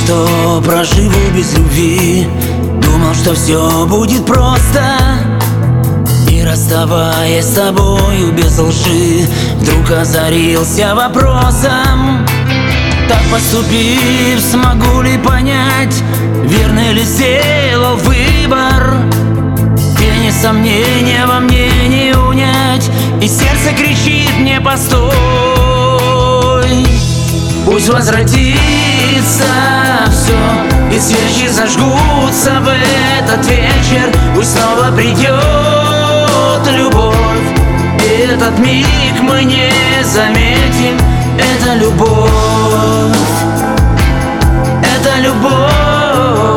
что проживу без любви, думал, что все будет просто. И расставаясь с тобою без лжи, вдруг озарился вопросом: так поступив, смогу ли понять, верный ли сделал выбор? Тени сомнения во мне не унять, и сердце кричит мне: постой. Пусть возвратится все, и свечи зажгутся в этот вечер. Пусть снова придет любовь, и этот миг мы не заметим. Это любовь, это любовь.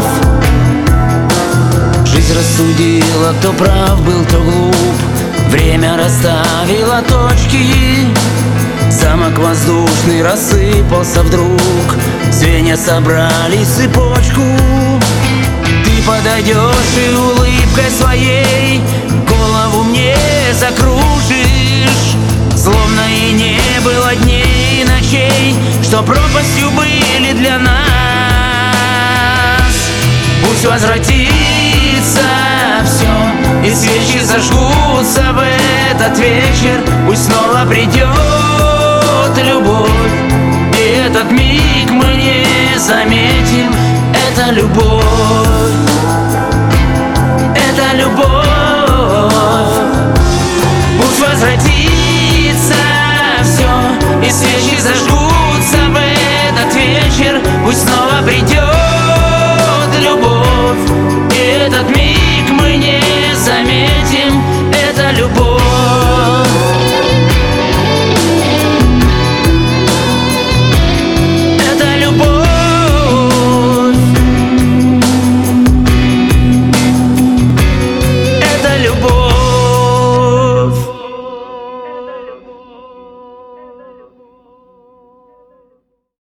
Жизнь рассудила, кто прав был, кто глуп. Время расставило точки. Замок воздушный рассыпался вдруг, звенья собрали цепочку. Ты подойдешь и улыбкой своей голову мне закружишь, словно и не было дней и ночей, что пропастью были для нас. Пусть возвратится все, и свечи зажгутся в этот вечер. Пусть снова придет любовь, и этот миг мы не заметим. Это любовь, это любовь.